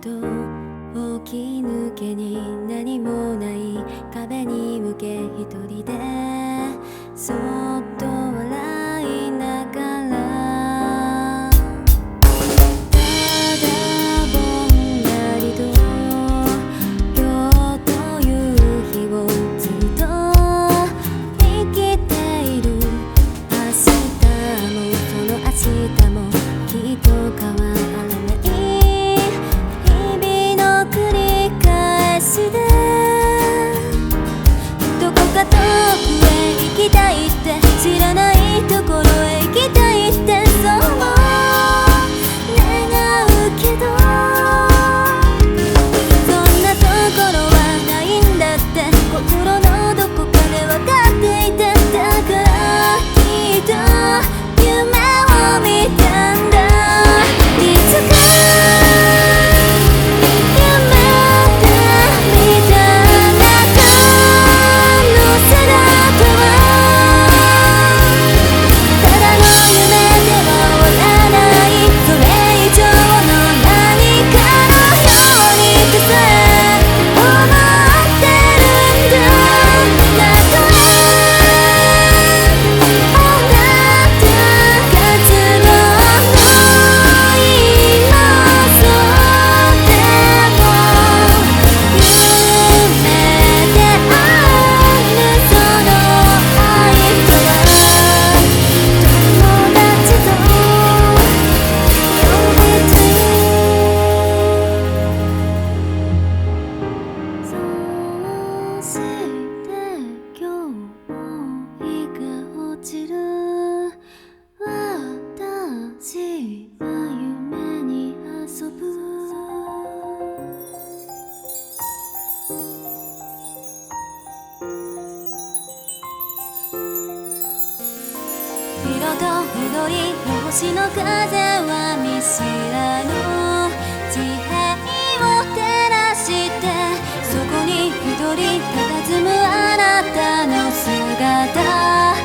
と起き抜けに何もない壁に向け一人でそっと笑いながらただぼんやりと今日という日をずっと生きている明日もその明日もきっと変わらない日々の繰り返しでどこか遠くへ行きたいって知らないところへ行きたいってそう願うけどそんなところはないんだって心のどこかで分かっていてだからきっと夢を見たんだいつか色と緑星の風は見知らぬ地平を照らしてそこに一人佇むあなたの姿